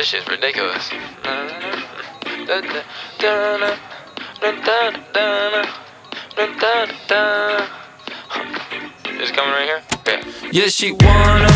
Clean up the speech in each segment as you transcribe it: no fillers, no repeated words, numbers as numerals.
This shit's ridiculous. Is it coming right here? Okay. Yeah, she wanna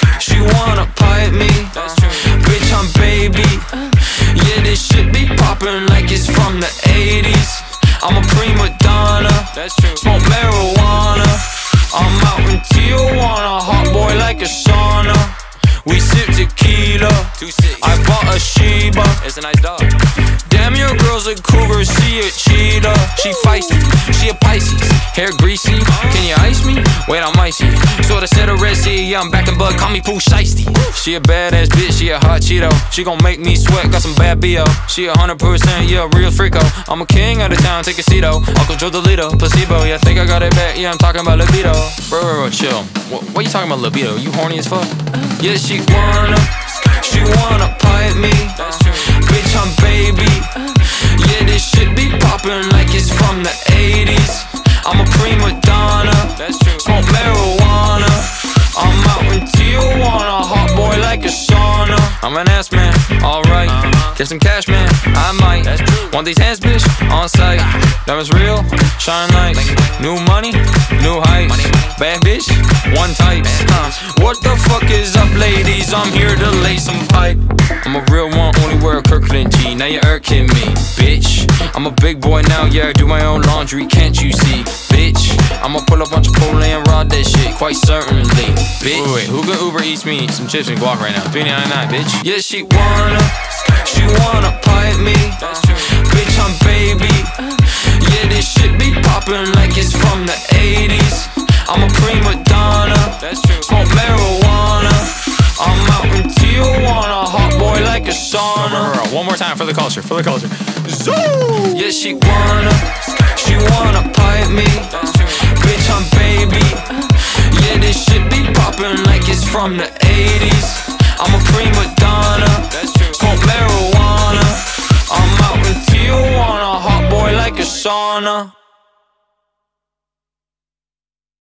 pipe me. Bitch, I'm baby. Yeah, this shit be poppin' like it's from the 80s. I'm a prima donna, smoke marijuana. I'm out in Tijuana, hot boy like a sauna. We sip tequila, I bought a Sheba. It's a nice dog. Damn, your girl's a cougar, she a cheetah. She feisty, she a Pisces, hair greasy. Can you ice me? Wait, I'm icy. Sorta said a Red Sea, yeah, I'm back in bud, call me Pooh Shiesty. She a badass bitch, she a hot Cheeto. She gon' make me sweat, got some bad B.O. She 100%, yeah, real freako. I'm a king of the town, take a seat, Uncle Joe Delito, placebo, yeah, think I got it back, yeah, I'm talking about libido. Bro, chill. What you talking about libido? You horny as fuck? Yeah, she wanna pipe me. Bitch, I'm baby. Yeah, this shit be poppin' like it's from the 80s. I'm a prima donna, smoke marijuana. I'm out in Tijuana, hot boy like a sauna. I'm an ass man, alright. Get some cash, man, I might. Want these hands, bitch, on sight. Diamonds real, shine lights. New money, new heights. Bad bitch, one type. What the fuck is up, ladies? I'm here to lay some pipe. I'm a real one, only wear a Kirkland G. Now you're irking me, bitch. I'm a big boy now, yeah, I do my own laundry, can't you see, bitch? I'ma pull a bunch of Pole and rob that shit, quite certainly, bitch. Wait, who can Uber Eats me some chips and guac right now? $3.99, bitch. Yeah, she wanna pipe me. Bitch, I'm baby. Yeah, this shit be poppin' like it's from the 80s. I'm a prima donna, smoke marijuana. I'm out in Tijuana, hot boy like a sauna. One more time for the culture, Zoo! Yeah, she wanna pipe me. Bitch, I'm baby. Yeah, this shit be poppin' like it's from the 80s. I'm a prima donna, smoke marijuana. I'm out in Tijuana, hot boy like a sauna.